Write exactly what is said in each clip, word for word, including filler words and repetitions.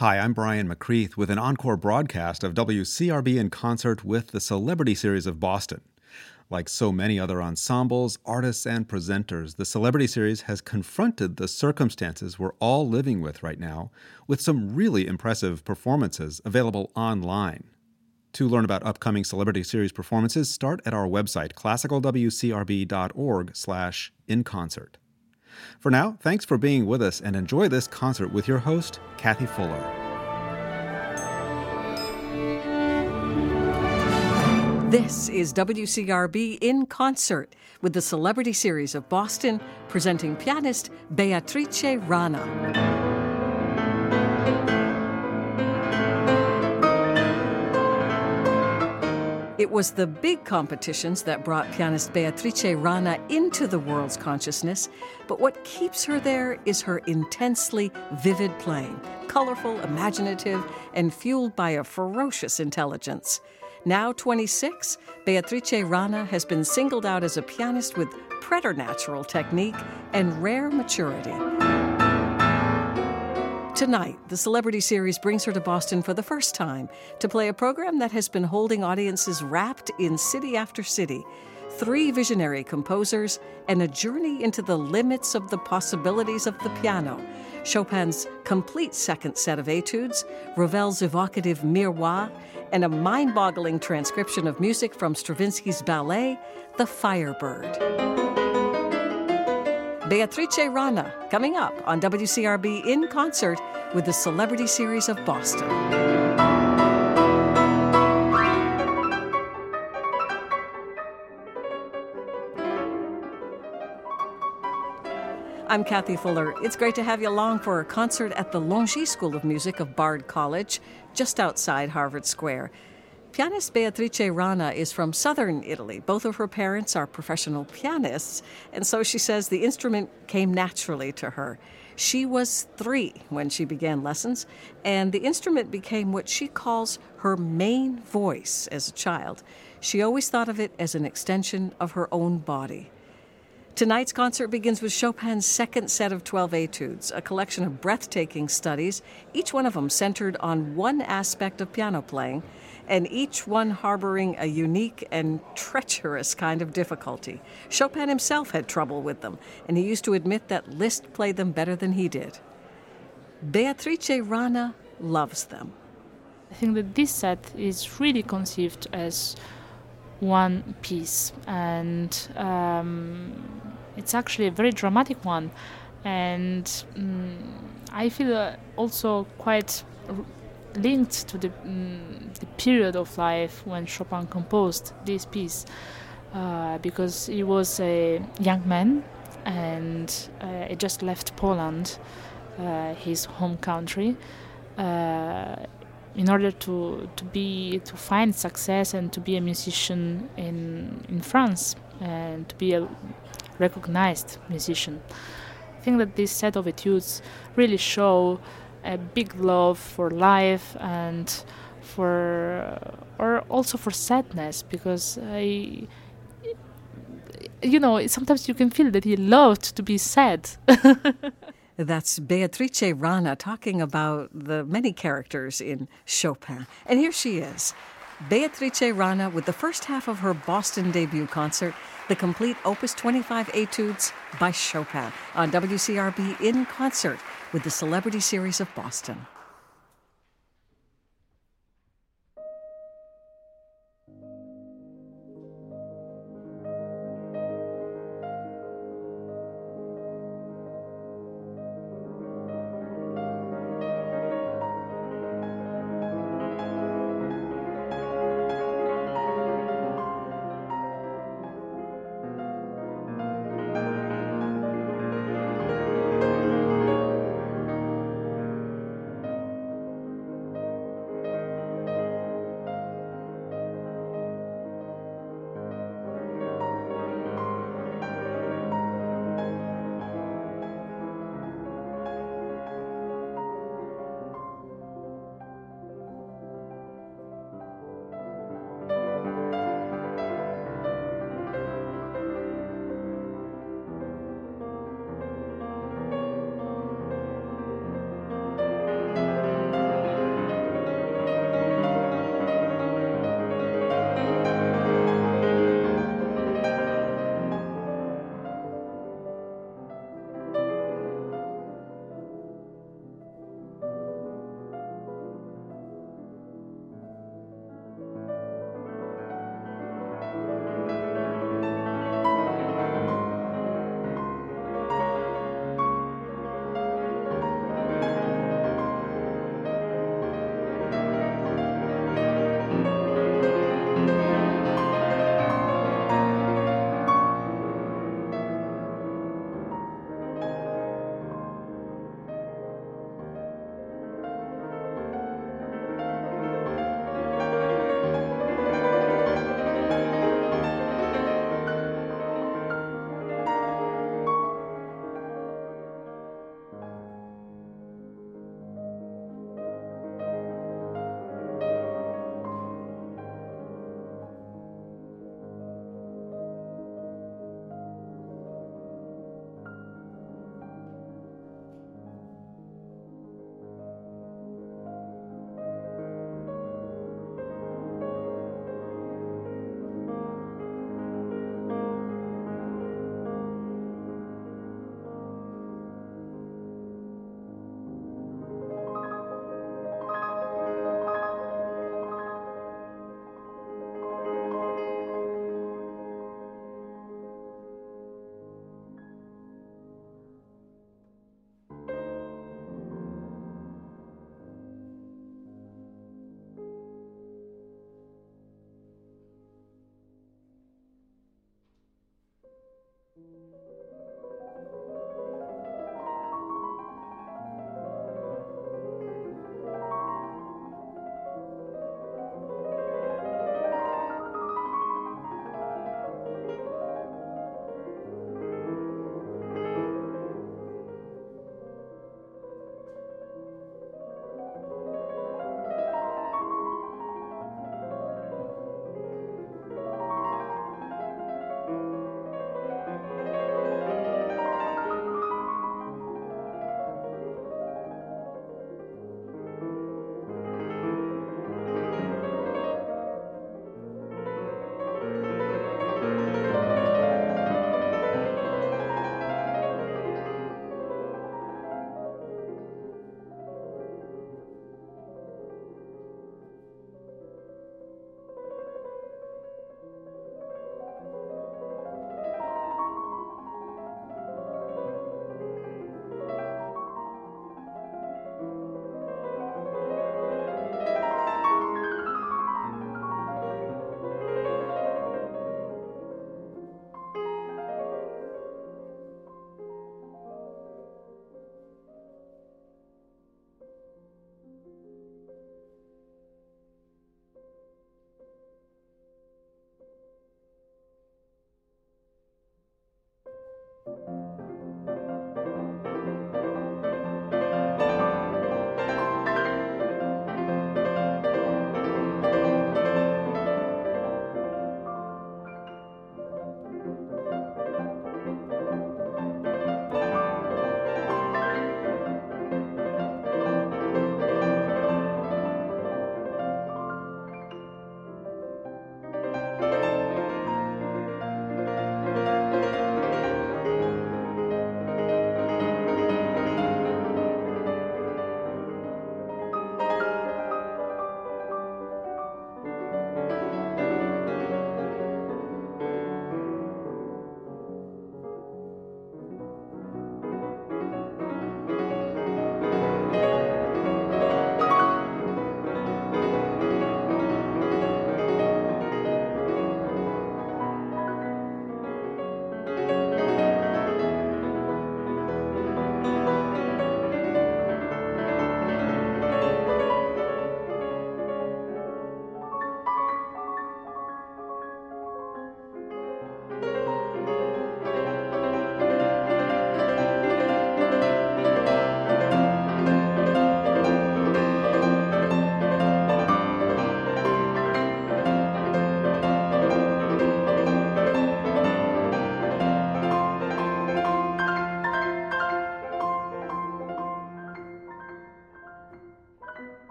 Hi, I'm Brian McCreath with an encore broadcast of W C R B in concert with the Celebrity Series of Boston. Like so many other ensembles, artists, and presenters, the Celebrity Series has confronted the circumstances we're all living with right now with some really impressive performances available online. To learn about upcoming Celebrity Series performances, start at our website, classical w c r b dot org slash in concert. For now, thanks for being with us and enjoy this concert with your host, Kathy Fuller. This is W C R B in concert with the Celebrity Series of Boston, presenting pianist Beatrice Rana. It was the big competitions that brought pianist Beatrice Rana into the world's consciousness, but what keeps her there is her intensely vivid playing, colorful, imaginative, and fueled by a ferocious intelligence. Now twenty-six, Beatrice Rana has been singled out as a pianist with preternatural technique and rare maturity. Tonight, the Celebrity Series brings her to Boston for the first time to play a program that has been holding audiences wrapped in city after city, three visionary composers, and a journey into the limits of the possibilities of the piano. Chopin's complete second set of etudes, Ravel's evocative Miroir, and a mind-boggling transcription of music from Stravinsky's ballet, The Firebird. Beatrice Rana, coming up on W C R B in concert with the Celebrity Series of Boston. I'm Kathy Fuller. It's great to have you along for a concert at the Longy School of Music of Bard College, just outside Harvard Square. Pianist Beatrice Rana is from southern Italy. Both of her parents are professional pianists, and so she says the instrument came naturally to her. She was three when she began lessons, and the instrument became what she calls her main voice as a child. She always thought of it as an extension of her own body. Tonight's concert begins with Chopin's second set of twelve etudes, a collection of breathtaking studies, each one of them centered on one aspect of piano playing, and each one harboring a unique and treacherous kind of difficulty. Chopin himself had trouble with them, and he used to admit that Liszt played them better than he did. Beatrice Rana loves them. I think that this set is really conceived as one piece, and um, it's actually a very dramatic one, and um, I feel uh, also quite r- linked to the, um, the period of life when Chopin composed this piece, uh, because he was a young man and uh, he just left Poland, uh, his home country, uh, in order to to be to find success and to be a musician in in France and to be a recognized musician. I think that this set of etudes really show a big love for life and for or also for sadness, because I you know sometimes you can feel that he loved to be sad. That's Beatrice Rana talking about the many characters in Chopin. And here she is, Beatrice Rana with the first half of her Boston debut concert, the complete Opus twenty-five Etudes by Chopin, on W C R B in concert with the Celebrity Series of Boston.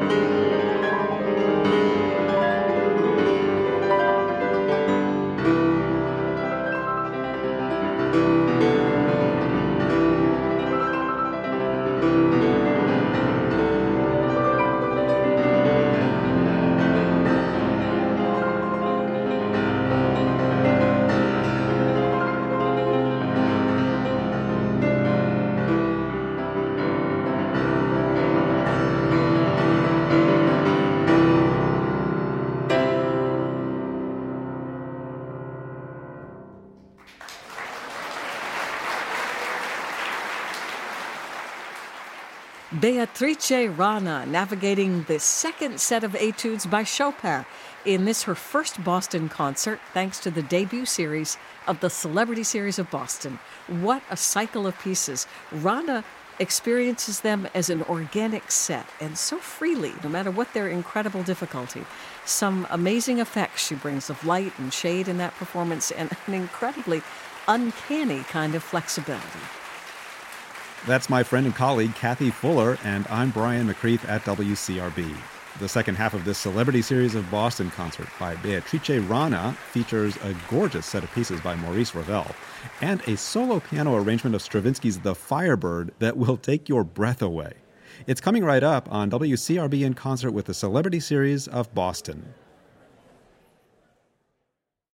Beatrice Rana navigating the second set of etudes by Chopin in this her first Boston concert thanks to the debut series of the Celebrity Series of Boston. What a cycle of pieces. Rana experiences them as an organic set and so freely, no matter what their incredible difficulty. Some amazing effects she brings of light and shade in that performance and an incredibly uncanny kind of flexibility. That's my friend and colleague, Kathy Fuller, and I'm Brian McCreath at W C R B. The second half of this Celebrity Series of Boston concert by Beatrice Rana features a gorgeous set of pieces by Maurice Ravel and a solo piano arrangement of Stravinsky's The Firebird that will take your breath away. It's coming right up on W C R B in concert with the Celebrity Series of Boston.